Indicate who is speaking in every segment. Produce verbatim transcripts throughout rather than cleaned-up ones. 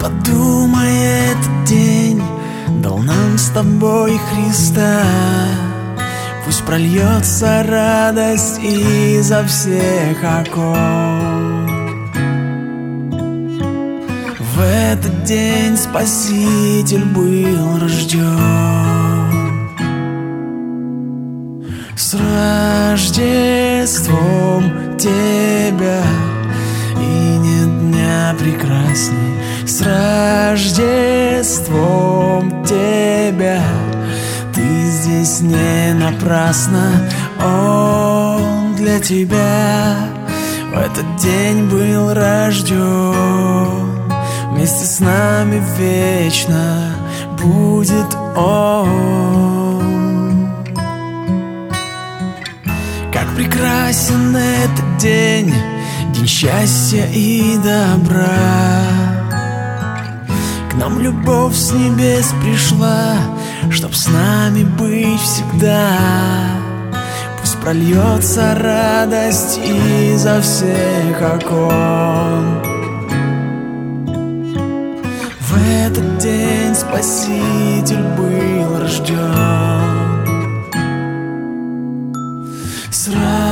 Speaker 1: Подумай, этот день дал нам с тобой Христа. Пусть прольется радость изо всех окон. В этот день Спаситель был рожден. С Рождеством тебя, и нет дня прекрасней. С Рождеством тебя, ты здесь не напрасно. Он для тебя в этот день был рожден. Вместе с нами вечно будет Он. Как прекрасен этот день, день счастья и добра. К нам любовь с небес пришла, чтоб с нами быть всегда. Пусть прольется радость изо всех окон. В этот день Спаситель был рожден. С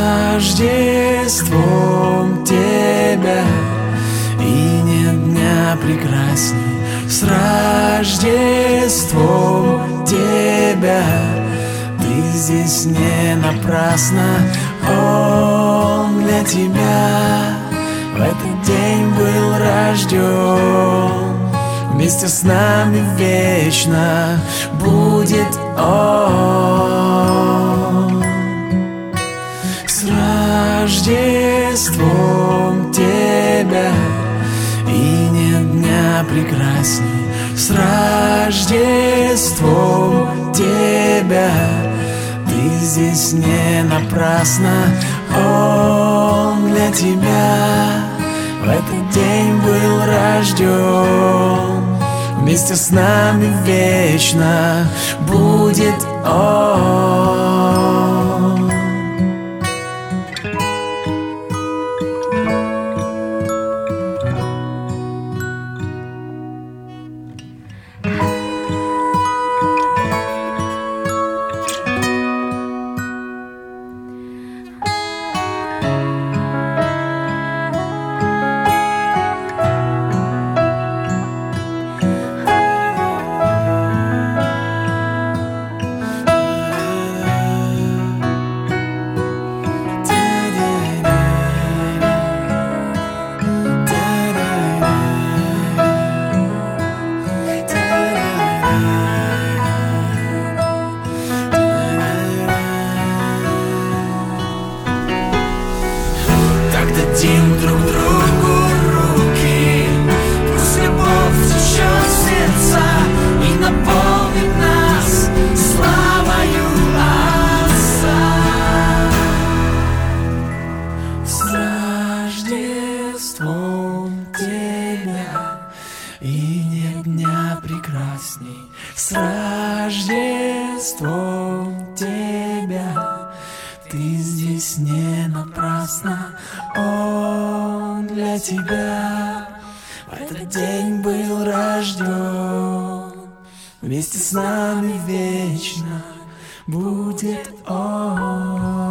Speaker 1: Рождеством тебя, и нет дня прекрасней. С Рождеством тебя, ты здесь не напрасно. Он для тебя в этот день был рожден. Вместе с нами вечно будет Он. С Рождеством тебя, и нет дня прекрасней. С Рождеством тебя, ты здесь не напрасно. Он для тебя в этот день был рожден. Вместе с нами вечно будет Он. Дадим друг другу руки, пусть любовь течет в сердца и наполнит нас славою Отца. С Рождеством тебя, и нет дня прекрасней. С Рождеством тебя, ты здесь не напрасно. Он для тебя в этот день был рожден. Вместе с нами вечно будет Он.